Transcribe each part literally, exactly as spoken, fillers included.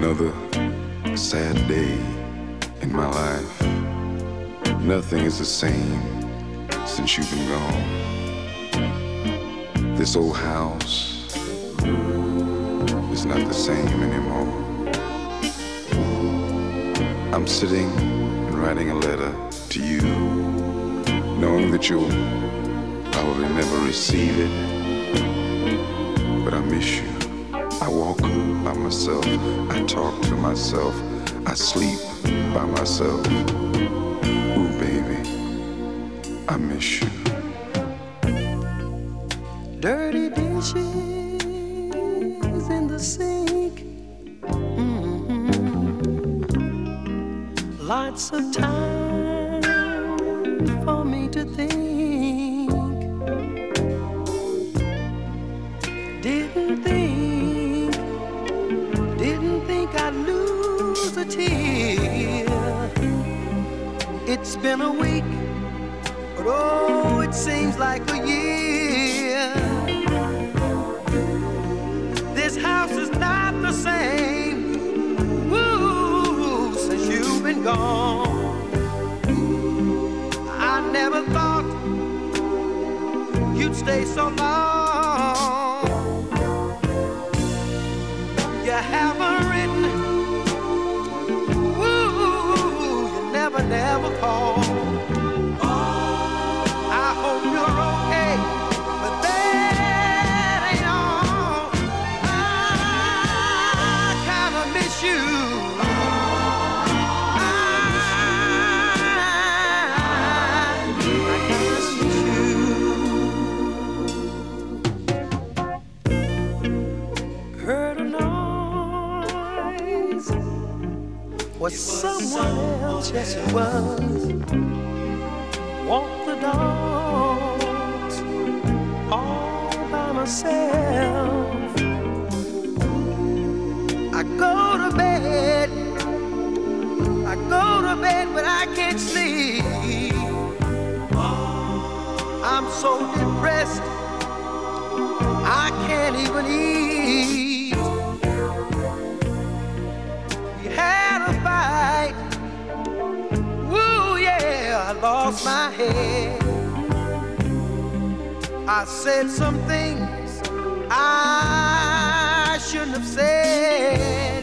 Another sad day in my life. Nothing is the same since you've been gone. This old house is not the same anymore. I'm sitting and writing a letter to you, knowing that you'll probably never receive it, but I miss you. I walk by myself, I talk to myself, I sleep by myself. Ooh, baby, I miss you. Dirty dishes in the sink. Mm-hmm. Lots of time for me to think. Didn't think, didn't think I'd lose a tear. It's been a week, but oh, it seems like a year. This house is not the same, woo, since you've been gone. I never thought you'd stay so long. You haven't written, woo, you never, never called. I hope you're okay, but that ain't all. I kinda miss you. I, I kinda miss you. Heard a noise. Was someone else? Yes, it was. Walk the dogs all by myself. I go to bed, I go to bed, but I can't sleep. I'm so depressed, I can't even eat. We had a fight. I lost my head. I said some things I shouldn't have said.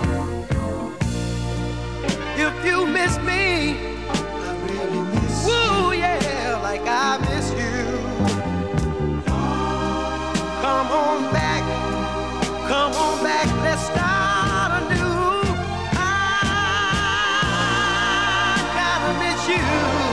If you miss me, I really miss you. Woo, yeah, like I miss you. Come on back, come on back, let's start anew. I gotta miss you.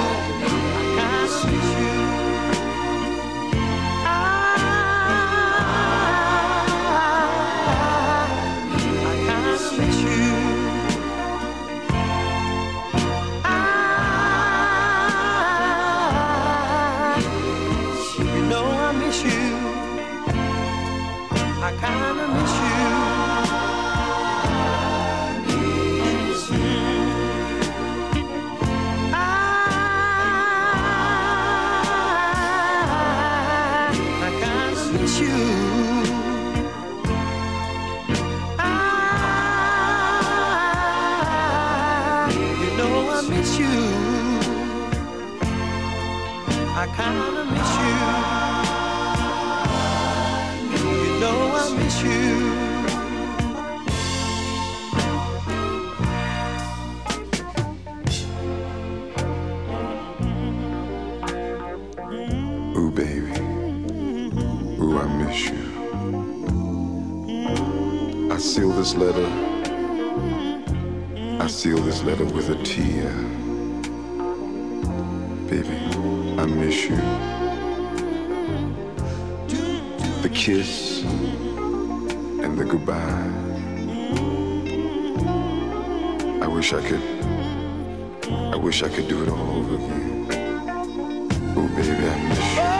I kinda miss you. I, I kinda miss you. I, you know I miss you. I kinda miss you. No, I miss you. Ooh, baby. Ooh, I miss you. I seal this letter. I seal this letter with a tear. Baby, I miss you. The kiss and the goodbye. I wish I could, I wish I could do it all over again. Oh, baby, I miss you.